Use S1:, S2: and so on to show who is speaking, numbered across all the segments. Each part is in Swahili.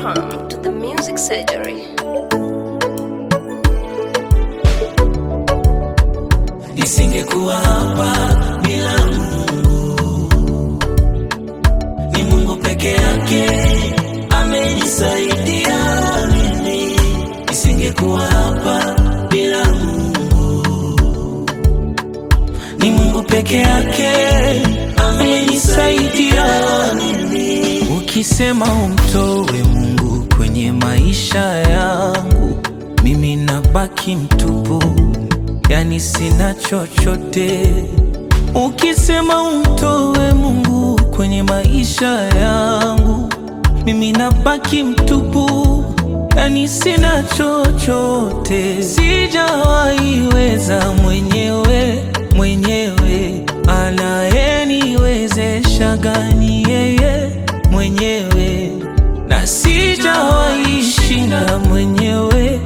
S1: Welcome to the Music Surgery.
S2: Nisingekuwa hapa bila Mungu. Ni Mungu peke yake amenisaidia mimi. Nisingekuwa hapa bila Mungu. Ni Mungu peke yake amenisaidia mimi. Ukisema umtoe Mungu kwenye maisha yangu, mimi nabaki mtupu, yani sina chochote. Ukisema umtoe Mungu kwenye maisha yangu, mimi nabaki mtupu, yani sina chochote. Sijawaiweza mwenyewe, anayeniwezesha gani yeye mwenyewe. Na sijawaishinda mwenyewe,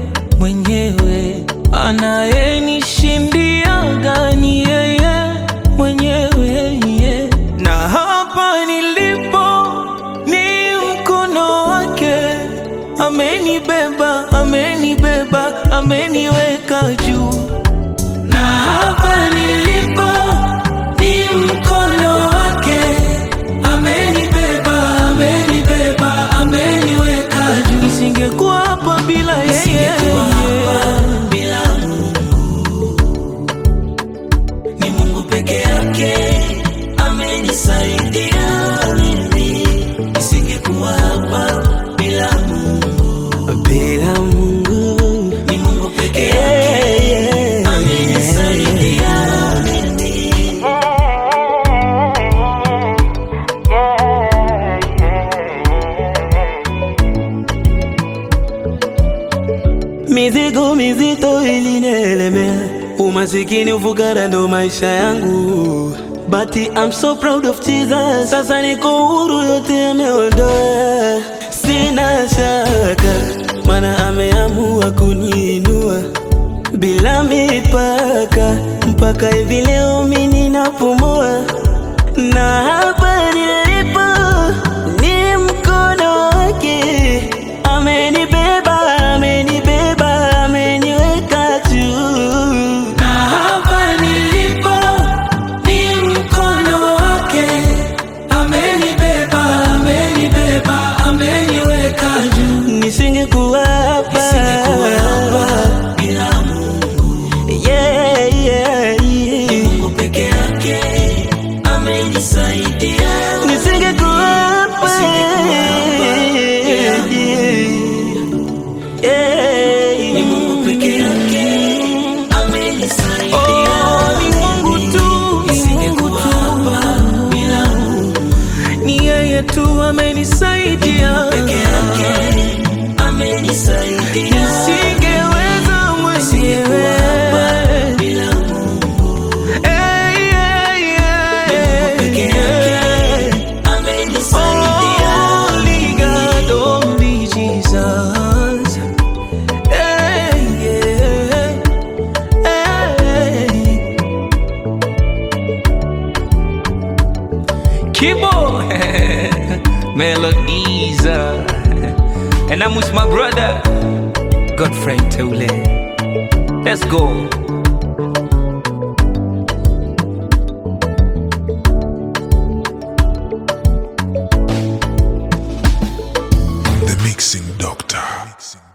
S2: anayenishindia gani yeye mwenyewe. Na hapa nilipo ni mkono wake, amenibeba, ameniweka juu. Na hapa nilipo ni mkono wake, amenibeba, ameniweka juu. Nisingekuwa hapa bila yeye. Ni Mungu peke yake amenisaidia mimi. Nisingekuwa hapa bila Mungu. Bila Mungu. Ni Mungu peke yake amenisaidia mimi.
S3: Mizigo mizito ilinielemea, umasikini ufukara ndo maisha yangu, but I'm so proud of Jesus. Sasa niko huru, yote ameondoa. Sina shaka, maana ameamua kuniinua bila mipaka, mpaka hivi leo mimi ninapumua. Na hapa nilipo ni mkono wake, amenibeba, ameniweka juu.
S2: Na hapa nilipo ni mkono wake, amenibeba, ameniweka juu.
S3: Nisingekuwa hapa
S2: bila Mungu. Ni Mungu peke yake amenisaidia.
S3: Nisingekuwa hapa
S2: Ni Mungu peke yake amenisaidia.
S3: Ni Mungu tu,
S2: Nisingekuwa hapa bila Mungu.
S3: ni yeye tu amenisaidia.
S2: Peke yake amenisaidia.
S3: Nisingeweza mwenyewe
S2: bila Mungu. Peke yake amenisaidia.
S3: Only God, only Jesus.
S4: Kibo Melodies, and I'm with my brother Godfrey Teule. Let's go.
S5: The Mixing Doctor.